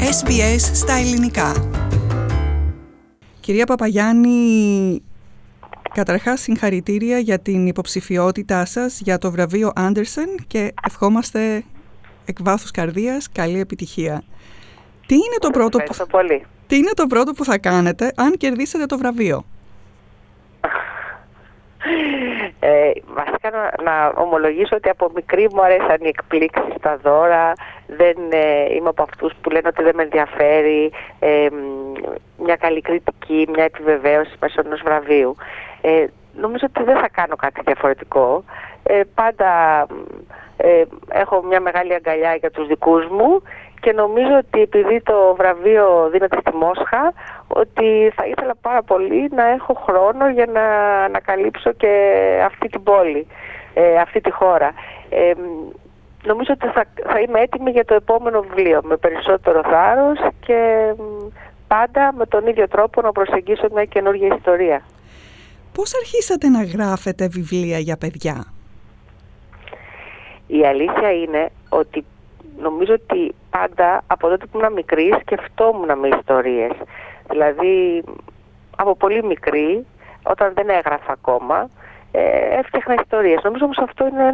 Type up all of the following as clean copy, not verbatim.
SBS στα ελληνικά. Κυρία Παπαγιάννη, καταρχάς συγχαρητήρια για την υποψηφιότητά σας για το βραβείο Άντερσεν και ευχόμαστε εκ βάθους καρδίας καλή επιτυχία. Τι είναι το πρώτο που θα κάνετε αν κερδίσετε το βραβείο? Βασικά να ομολογήσω ότι από μικρή μου αρέσαν οι εκπλήξεις, τα δώρα. Δεν είμαι από αυτούς που λένε ότι δεν με ενδιαφέρει μια καλή κριτική, μια επιβεβαίωση μέσω ενός βραβείου. Νομίζω ότι δεν θα κάνω κάτι διαφορετικό. Πάντα έχω μια μεγάλη αγκαλιά για τους δικούς μου και νομίζω ότι επειδή το βραβείο δίνεται στη Μόσχα, ότι θα ήθελα πάρα πολύ να έχω χρόνο για να ανακαλύψω και αυτή την πόλη, αυτή τη χώρα. Νομίζω ότι θα είμαι έτοιμη για το επόμενο βιβλίο με περισσότερο θάρρος και πάντα με τον ίδιο τρόπο να προσεγγίσω μια καινούργια ιστορία. Πώς αρχίσατε να γράφετε βιβλία για παιδιά? Η αλήθεια είναι ότι νομίζω ότι πάντα από τότε που ήμουν μικρή σκεφτόμουν με ιστορίες. Δηλαδή από πολύ μικρή, όταν δεν έγραφα ακόμα, έφτιαχνα ιστορίες. Νομίζω όμως αυτό είναι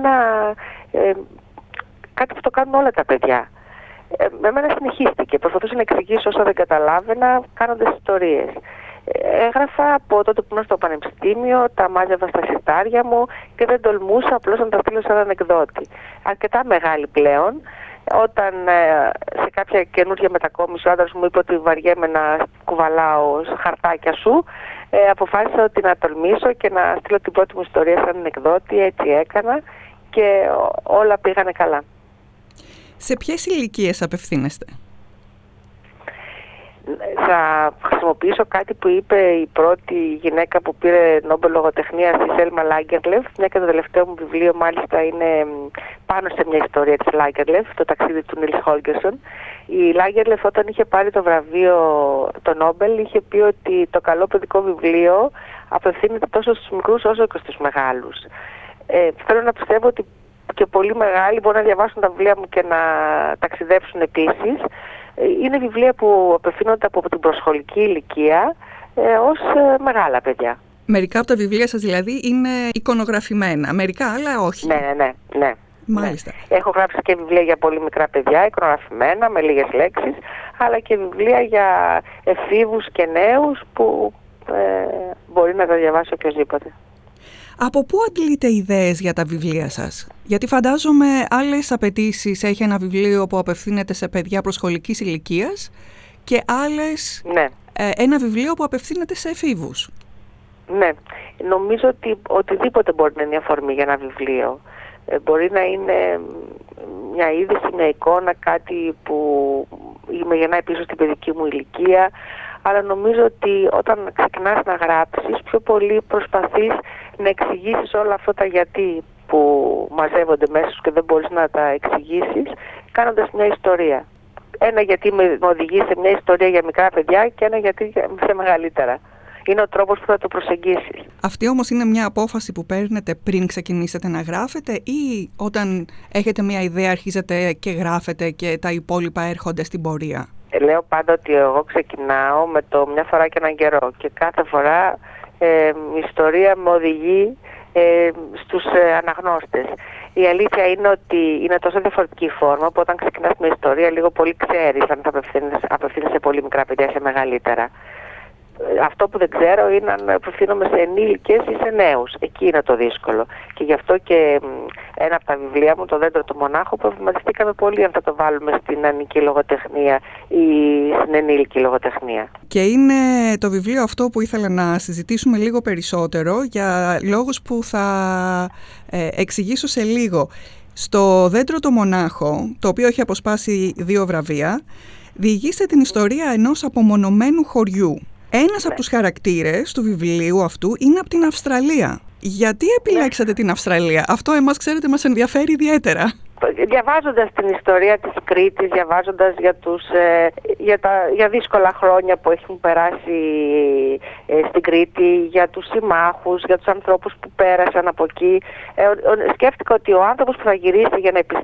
κάτι που το κάνουν όλα τα παιδιά. Με εμένα συνεχίστηκε. Προσπαθούσα να εξηγήσω όσα δεν καταλάβαινα κάνοντας ιστορίες. Έγραφα από τότε που ήμουν στο πανεπιστήμιο, τα μάζευα στα συρτάρια μου και δεν τολμούσα απλώς να τα στείλω σαν ανεκδότη. Αρκετά μεγάλη πλέον, όταν σε κάποια καινούργια μετακόμιση ο άντρας μου είπε ότι βαριέμαι να κουβαλάω χαρτάκια σου, αποφάσισα ότι να τολμήσω και να στείλω την πρώτη μου ιστορία σαν ανεκδότη. Έτσι έκανα και όλα πήγανε καλά. Σε ποιες ηλικίες απευθύνεστε? Θα χρησιμοποιήσω κάτι που είπε η πρώτη γυναίκα που πήρε Νόμπελ λογοτεχνία, η Σέλμα Λάγκερλεφ, μια και το τελευταίο μου βιβλίο μάλιστα είναι πάνω σε μια ιστορία της Λάγκερλεφ, το ταξίδι του Νίλς Χόλγκερσον. Η Λάγκερλεφ όταν είχε πάρει το βραβείο το Νόμπελ είχε πει ότι το καλό παιδικό βιβλίο απευθύνεται τόσο στους μικρούς όσο και στους μεγάλους. Θέλω να πιστεύω ότι και πολύ μεγάλοι μπορούν να διαβάσουν τα βιβλία μου και να ταξιδέψουν επίσης. Είναι βιβλία που απευθύνονται από την προσχολική ηλικία ως μεγάλα παιδιά. Μερικά από τα βιβλία σας δηλαδή είναι εικονογραφημένα, μερικά άλλα όχι. Ναι. Μάλιστα. Ναι. Έχω γράψει και βιβλία για πολύ μικρά παιδιά, εικονογραφημένα, με λίγες λέξεις, αλλά και βιβλία για εφήβους και νέους που μπορεί να τα διαβάσει οποιοσδήποτε. Από πού αντλείτε ιδέες για τα βιβλία σας? Γιατί φαντάζομαι άλλες απαιτήσεις έχει ένα βιβλίο που απευθύνεται σε παιδιά προσχολικής ηλικίας και άλλες ένα βιβλίο που απευθύνεται σε εφήβους. Ναι, νομίζω ότι οτιδήποτε μπορεί να είναι αφορμή για ένα βιβλίο. Μπορεί να είναι μια είδηση, μια εικόνα, κάτι που με γεννάει πίσω στην παιδική μου ηλικία. Αλλά νομίζω ότι όταν ξεκινάς να γράψεις, πιο πολύ προσπαθείς να εξηγήσεις όλα αυτά τα γιατί που μαζεύονται μέσα σου και δεν μπορείς να τα εξηγήσεις, κάνοντας μια ιστορία. Ένα γιατί με οδηγεί σε μια ιστορία για μικρά παιδιά και ένα γιατί σε μεγαλύτερα. Είναι ο τρόπος που θα το προσεγγίσεις. Αυτή όμως είναι μια απόφαση που παίρνετε πριν ξεκινήσετε να γράφετε ή όταν έχετε μια ιδέα αρχίζετε και γράφετε και τα υπόλοιπα έρχονται στην πορεία? Λέω πάντα ότι εγώ ξεκινάω με το μια φορά και έναν καιρό και κάθε φορά η ιστορία με οδηγεί στους αναγνώστες. Η αλήθεια είναι ότι είναι τόσο διαφορετική η φόρμα που όταν ξεκινάς μια ιστορία λίγο πολύ ξέρεις αν θα απευθύνεσαι σε πολύ μικρά παιδιά, σε μεγαλύτερα. Αυτό που δεν ξέρω είναι αν απευθύνομαι σε ενήλικες ή σε νέους. Εκεί είναι το δύσκολο. Και γι' αυτό και ένα από τα βιβλία μου, το Δέντρο του Μονάχου, προβληματιστήκαμε πολύ αν θα το βάλουμε στην ανική λογοτεχνία ή στην ενήλικη λογοτεχνία. Και είναι το βιβλίο αυτό που ήθελα να συζητήσουμε λίγο περισσότερο για λόγους που θα εξηγήσω σε λίγο. Στο Δέντρο του Μονάχο, το οποίο έχει αποσπάσει 2 βραβεία, διηγήστε την ιστορία ενός απομονωμένου χωριού. Ένας από τους χαρακτήρες του βιβλίου αυτού είναι από την Αυστραλία. Γιατί επιλέξατε την Αυστραλία? Αυτό εμάς, ξέρετε, μας ενδιαφέρει ιδιαίτερα. διαβάζοντας την ιστορία της Κρήτης, διαβάζοντας για δύσκολα χρόνια που έχουν περάσει στην Κρήτη, για τους συμμάχους, για τους ανθρώπους που πέρασαν από εκεί, σκέφτηκα ότι ο άνθρωπος που θα γυρίσει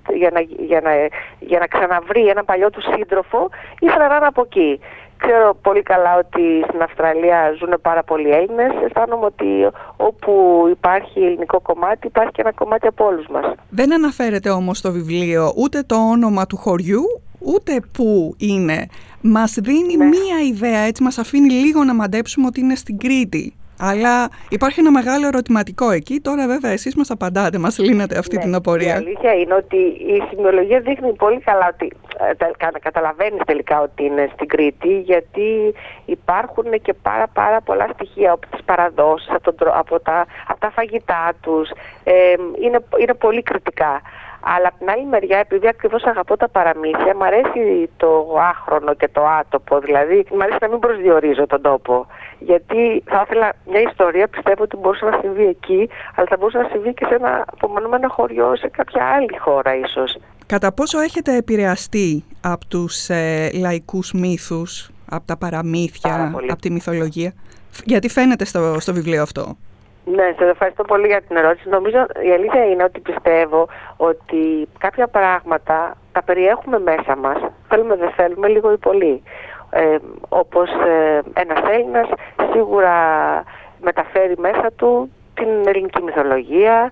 για να ξαναβρει έναν παλιό του σύντροφο ήθελα να είναι από εκεί. Ξέρω πολύ καλά ότι στην Αυστραλία ζουν πάρα πολλοί Έλληνες. Αισθάνομαι ότι όπου υπάρχει ελληνικό κομμάτι, υπάρχει και ένα κομμάτι από όλους μας. Δεν αναφέρεται όμως στο βιβλίο ούτε το όνομα του χωριού, ούτε πού είναι. Μας δίνει μία ιδέα, έτσι μας αφήνει λίγο να μαντέψουμε ότι είναι στην Κρήτη. Αλλά υπάρχει ένα μεγάλο ερωτηματικό εκεί. Τώρα βέβαια εσείς μας απαντάτε, μας λύνετε αυτή την απορία. Η αλήθεια είναι ότι η σημειολογία δείχνει πολύ καλά ότι καταλαβαίνεις τελικά ότι είναι στην Κρήτη, γιατί υπάρχουν και πάρα πολλά στοιχεία από τις παραδόσεις, από τα φαγητά τους. Είναι πολύ κριτικά. Αλλά από την άλλη μεριά, επειδή ακριβώς αγαπώ τα παραμύθια, μου αρέσει το άχρονο και το άτοπο. Δηλαδή, μου αρέσει να μην προσδιορίζω τον τόπο. Γιατί θα ήθελα μια ιστορία, πιστεύω ότι μπορούσε να συμβεί εκεί, αλλά θα μπορούσε να συμβεί και σε ένα απομονωμένο χωριό, σε κάποια άλλη χώρα ίσως. Κατά πόσο έχετε επηρεαστεί από τους λαϊκούς μύθους, από τα παραμύθια, από τη μυθολογία? Γιατί φαίνεται στο βιβλίο αυτό. Ναι, σας ευχαριστώ πολύ για την ερώτηση. Νομίζω η αλήθεια είναι ότι πιστεύω ότι κάποια πράγματα τα περιέχουμε μέσα μας, θέλουμε δεν θέλουμε, λίγο ή πολύ. Όπως ένας Έλληνας σίγουρα μεταφέρει μέσα του την ελληνική μυθολογία,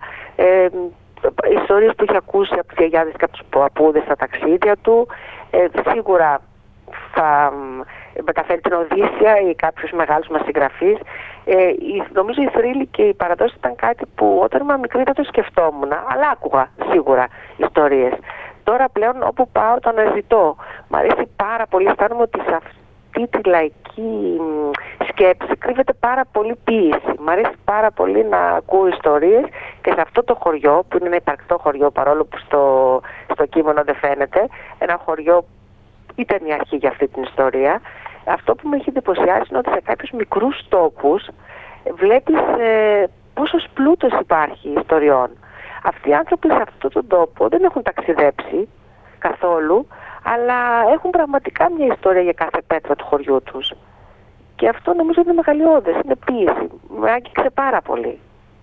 ιστορίες που έχει ακούσει από τις γιαγιάδες και από τους παππούδες στα ταξίδια του, σίγουρα θα μεταφέρει την Οδύσσεια ή κάποιους μεγάλους μας συγγραφείς. Νομίζω η θρύλη και η παραδόση ήταν κάτι που όταν ήμουν μικρή δεν το σκεφτόμουν, αλλά άκουγα σίγουρα ιστορίες. Τώρα πλέον όπου πάω το αναζητώ. Μ' αρέσει πάρα πολύ, αισθάνομαι ότι σε αυτή τη λαϊκή σκέψη κρύβεται πάρα πολύ ποίηση. Μ' αρέσει πάρα πολύ να ακούω ιστορίες και σε αυτό το χωριό, που είναι ένα υπαρκτό χωριό παρόλο που στο κείμενο δεν φαίνεται, ένα χωριό ήταν η αρχή για αυτή την ιστορία. Αυτό που με έχει εντυπωσιάσει είναι ότι σε κάποιους μικρούς τόπους βλέπεις πόσος πλούτος υπάρχει ιστοριών. Αυτοί οι άνθρωποι σε αυτόν τον τόπο δεν έχουν ταξιδέψει καθόλου, αλλά έχουν πραγματικά μια ιστορία για κάθε πέτρα του χωριού τους. Και αυτό νομίζω είναι μεγαλειώδες, είναι ποίηση. Με άγγιξε πάρα πολύ.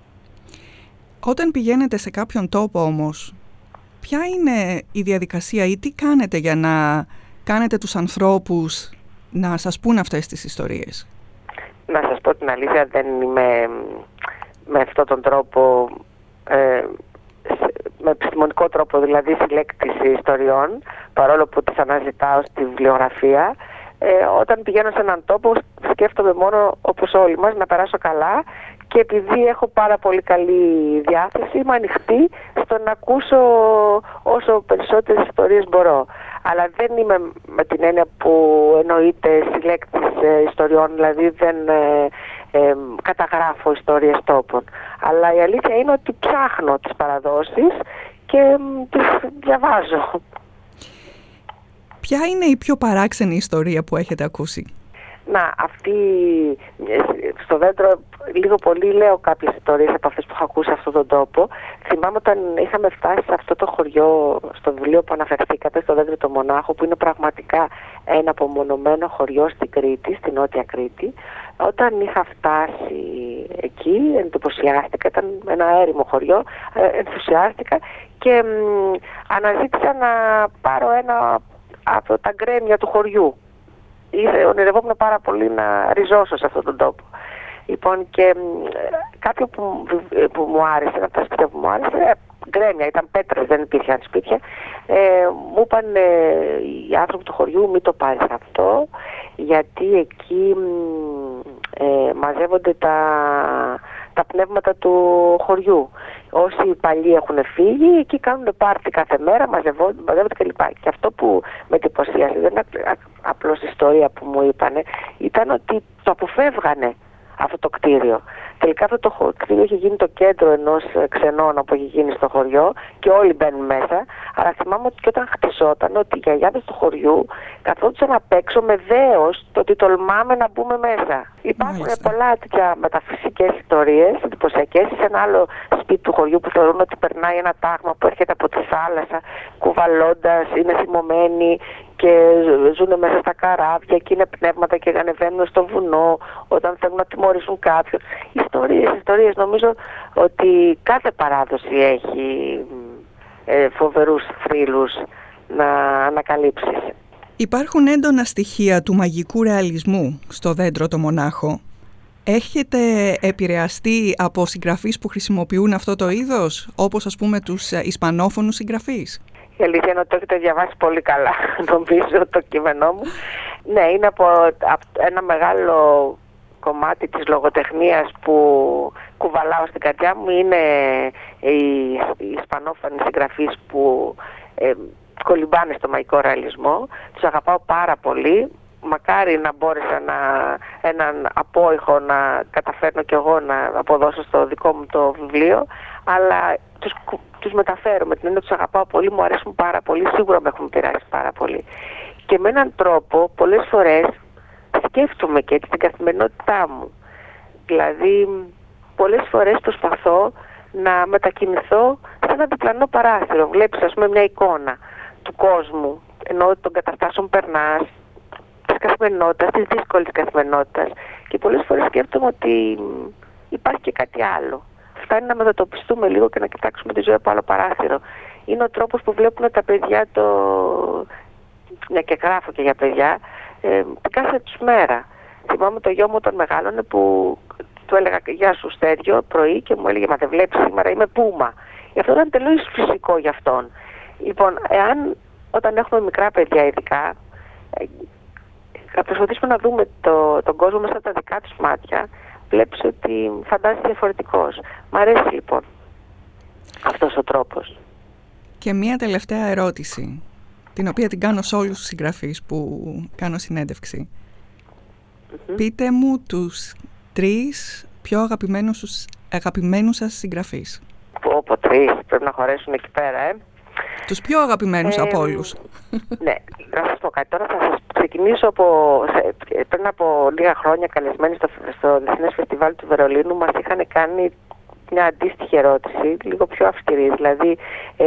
Όταν πηγαίνετε σε κάποιον τόπο όμως, ποια είναι η διαδικασία ή τι κάνετε για να κάνετε τους ανθρώπους να σας πούν αυτές τις ιστορίες? Να σας πω την αλήθεια, δεν είμαι με αυτόν τον τρόπο, με επιστημονικό τρόπο δηλαδή συλλέκτης ιστοριών, παρόλο που τις αναζητάω στη βιβλιογραφία. Όταν πηγαίνω σε έναν τόπο σκέφτομαι μόνο, όπως όλοι μας, να περάσω καλά, και επειδή έχω πάρα πολύ καλή διάθεση είμαι ανοιχτή στο να ακούσω όσο περισσότερες ιστορίες μπορώ. Αλλά δεν είμαι με την έννοια που εννοείται συλλέκτης ιστοριών, δηλαδή δεν καταγράφω ιστορίες τόπων. Αλλά η αλήθεια είναι ότι ψάχνω τις παραδόσεις και τις διαβάζω. Ποια είναι η πιο παράξενη ιστορία που έχετε ακούσει? Να, αυτή στο δέντρο λίγο πολύ λέω κάποιες ιστορίες από αυτές που έχω ακούσει σε αυτόν τον τόπο. Θυμάμαι όταν είχαμε φτάσει σε αυτό το χωριό, στο βιβλίο που αναφερθήκατε, στο δέντρο το Μονάχο, που είναι πραγματικά ένα απομονωμένο χωριό στην Κρήτη, στην Νότια Κρήτη. Όταν είχα φτάσει εκεί, εντυπωσιάστηκα, ήταν ένα έρημο χωριό, ενθουσιάστηκα και αναζήτησα να πάρω ένα από τα γκρέμια του χωριού. Ονειρευόμουν πάρα πολύ να ριζώσω σε αυτόν τον τόπο. Λοιπόν, και κάποιο που μου άρεσε, ένα από τα σπίτια που μου άρεσε, γκρέμια, ήταν πέτρες, δεν υπήρχαν σπίτια, μου είπαν οι άνθρωποι του χωριού μην το πάρεις αυτό, γιατί εκεί μαζεύονται τα πνεύματα του χωριού. Όσοι παλιοί έχουν φύγει, εκεί κάνουν πάρτι κάθε μέρα, μαζεύονται κλπ. Και αυτό που με εντυπωσίασε, δεν είναι απλώς ιστορία που μου είπανε, ήταν ότι το αποφεύγανε αυτό το κτίριο. Τελικά αυτό το κτίριο είχε γίνει το κέντρο ενός ξενώνα που είχε γίνει στο χωριό και όλοι μπαίνουν μέσα. Αλλά θυμάμαι ότι και όταν χτιζόταν, ότι οι γιαγιάδες του χωριού καθόντουσαν απ' έξω με δέος το ότι τολμάμε να μπούμε μέσα. Υπάρχουν πολλά τέτοια μεταφυσικές ιστορίες, εντυπωσιακές. Σε ένα άλλο σπίτι του χωριού που θεωρούν ότι περνάει ένα τάγμα που έρχεται από τη θάλασσα, κουβαλώντας, είναι θυμωμένοι και ζουν μέσα στα καράβια και είναι πνεύματα και ανεβαίνουν στο βουνό όταν θέλουν να τιμωρήσουν κάποιον. Ιστορίες. Νομίζω ότι κάθε παράδοση έχει φοβερούς θρύλους να ανακαλύψεις. Υπάρχουν έντονα στοιχεία του μαγικού ρεαλισμού στο Δέντρο το Μονάχο. Έχετε επηρεαστεί από συγγραφείς που χρησιμοποιούν αυτό το είδος, όπως ας πούμε τους ισπανόφωνους συγγραφείς? Η αλήθεια είναι ότι το έχετε διαβάσει πολύ καλά, νομίζω, το κείμενό μου. Ναι, είναι από ένα μεγάλο κομμάτι της λογοτεχνίας που κουβαλάω στην καρδιά μου. Είναι οι ισπανόφωνοι συγγραφείς που κολυμπάνε στο μαγικό ρεαλισμό. Τους αγαπάω πάρα πολύ. Μακάρι να μπόρεσα έναν απόϊχο να καταφέρνω κι εγώ να αποδώσω στο δικό μου το βιβλίο, αλλά τους μεταφέρω με την έννοια τους αγαπάω πολύ, μου αρέσουν πάρα πολύ, σίγουρα με έχουν επηρεάσει πάρα πολύ. Και με έναν τρόπο πολλές φορές σκέφτομαι και έτσι την καθημερινότητά μου. Δηλαδή πολλές φορές προσπαθώ να μετακινηθώ σε ένα διπλανό παράθυρο. Βλέπεις ας πούμε μια εικόνα του κόσμου, ενώ των καταστάσεων περνάς, της καθημερινότητας, της δύσκολης καθημερινότητας, και πολλές φορές σκέφτομαι ότι υπάρχει και κάτι άλλο. Φτάνει να μετατοπιστούμε λίγο και να κοιτάξουμε τη ζωή από άλλο παράθυρο. Είναι ο τρόπος που βλέπουν τα παιδιά και γράφω και για παιδιά, την κάθε τους μέρα. Θυμάμαι το γιο μου όταν μεγάλωνε που του έλεγα «Γεια σου Στέριο» πρωί και μου έλεγε «Μα δεν βλέπεις σήμερα, είμαι πούμα». Αυτό ήταν τελείως φυσικό για αυτόν. Λοιπόν, όταν έχουμε μικρά παιδιά ειδικά, θα προσπαθήσουμε να δούμε τον κόσμο μέσα από τα δικά τους μάτια, βλέπεις ότι φαντάζεσαι διαφορετικός. Μ' αρέσει λοιπόν αυτός ο τρόπος. Και μία τελευταία ερώτηση, την οποία την κάνω σε όλους τους συγγραφείς που κάνω συνέντευξη. Πείτε μου τους 3 πιο αγαπημένους σας συγγραφείς. Από 3, πρέπει να χωρέσουν εκεί πέρα, Τους πιο αγαπημένους από όλους. Ναι, να σας πω κάτι. Τώρα θα σας ξεκινήσω πριν από λίγα χρόνια καλεσμένοι στο Διεθνές Φεστιβάλ του Βερολίνου μας είχαν κάνει μια αντίστοιχη ερώτηση, λίγο πιο αυστηρή. Δηλαδή,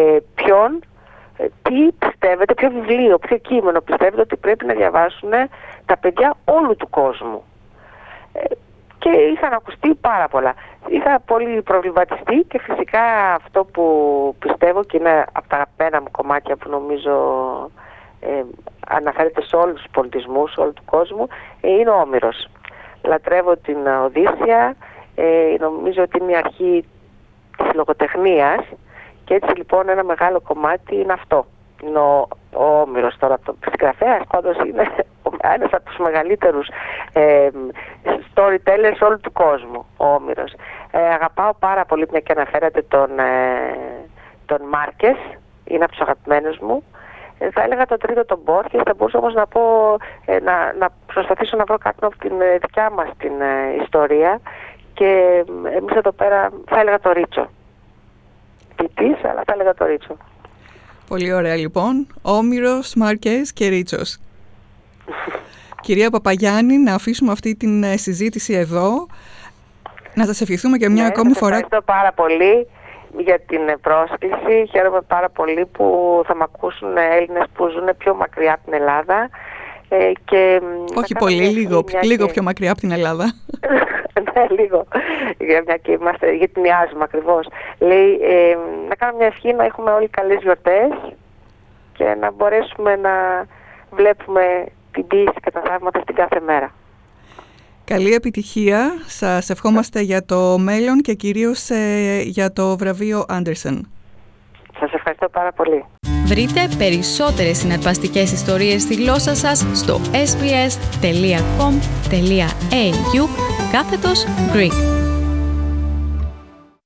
τι πιστεύετε, ποιο βιβλίο, ποιο κείμενο πιστεύετε ότι πρέπει να διαβάσουν τα παιδιά όλου του κόσμου. Και είχαν ακουστεί πάρα πολλά. Είχα πολύ προβληματιστεί και φυσικά αυτό που πιστεύω και είναι από τα αγαπημένα μου κομμάτια που νομίζω αναφέρεται σε όλους τους πολιτισμούς, όλου του κόσμου, είναι ο Όμηρος. Λατρεύω την Οδύσσεια, νομίζω ότι είναι η αρχή της λογοτεχνίας και έτσι λοιπόν ένα μεγάλο κομμάτι είναι αυτό. Είναι ο Όμηρος. Τώρα το συγγραφέας πάντως είναι ένας από τους μεγαλύτερους storytellers όλου του κόσμου, ο Όμηρος. Αγαπάω πάρα πολύ, μια και αναφέρατε τον Μάρκες, είναι από τους αγαπημένους μου. Θα έλεγα το τρίτο τον Μπόρχες, θα μπορούσα όμως να πω, να προσπαθήσω να βρω κάτι από την δικιά μας την ιστορία και εμείς εδώ πέρα θα έλεγα το Ρίτσο. Ποιητής, αλλά θα έλεγα το Ρίτσο. Πολύ ωραία λοιπόν. Όμηρος, Μάρκες και Ρίτσος. Κυρία Παπαγιάννη, να αφήσουμε αυτή την συζήτηση εδώ. Να σας ευχηθούμε και μια ακόμη φορά. Ευχαριστώ πάρα πολύ για την πρόσκληση. Χαίρομαι πάρα πολύ που θα με ακούσουν Έλληνες που ζουν πιο μακριά από την Ελλάδα. Όχι πολύ, λίγο πιο μακριά από την Ελλάδα. Ναι, λίγο. Μια και γιατί μοιάζουμε ακριβώς. Λέει, να κάνω μια ευχή να έχουμε όλοι καλές γιορτές και να μπορέσουμε να βλέπουμε την ποίηση και τα θαύματα στην κάθε μέρα. Καλή επιτυχία. Σας ευχόμαστε για το μέλλον και κυρίως για το βραβείο Άντερσεν. Σας ευχαριστώ πάρα πολύ. Βρείτε περισσότερες συναρπαστικές ιστορίες στη γλώσσα σας στο sbs.com.au/Greek.